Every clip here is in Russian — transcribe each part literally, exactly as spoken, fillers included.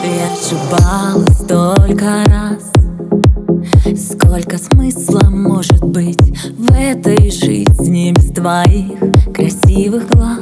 Я ошибалась столько раз. Сколько смысла может быть в этой жизни без твоих красивых глаз?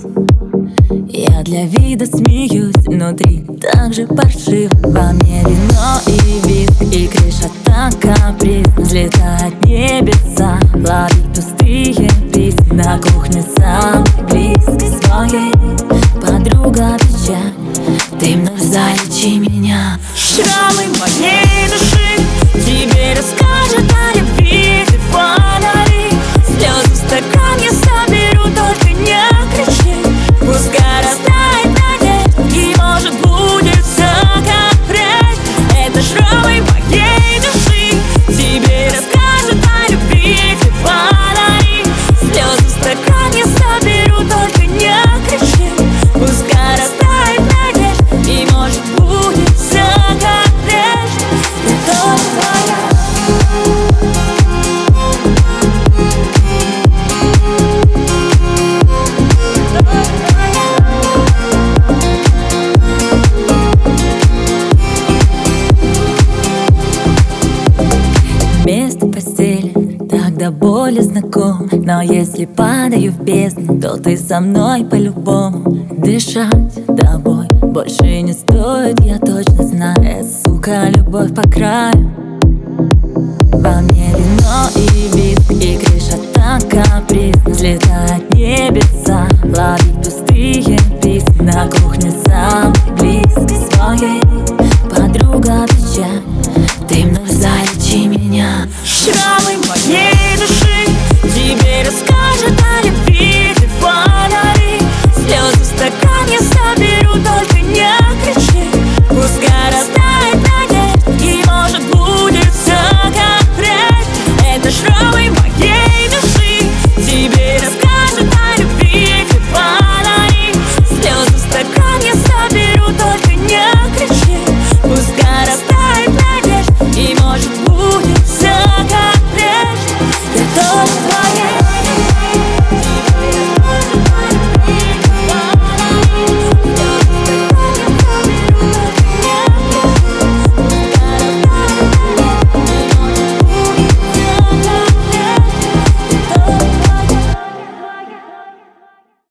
Я для вида смеюсь, внутри так же паршиво. Во мне вино и вид, и крыша так капризна. Взлетает небеса, ловит пустые письма. На кухне самой близкой своей подруга печаль. Ты вновь залечи меня. Шрамы моей души тебе расскажет о любви. Ты фонари, слезы в стакан я соберу, только не кричи. Пускай растает надежда, и может будет все как прежде. Это шрамы моей души тебе расскажет о любви. Ты фонари, слезы в стакан я соберу, только не кричи. Пускай растает надежда, и может будет все как прежде. Я тоже твоя. Место постели так до боли знаком. Но если падаю в бездну, то ты со мной по-любому. Дышать тобой больше не стоит, я точно знаю. Сука, любовь по краю. Во мне вино и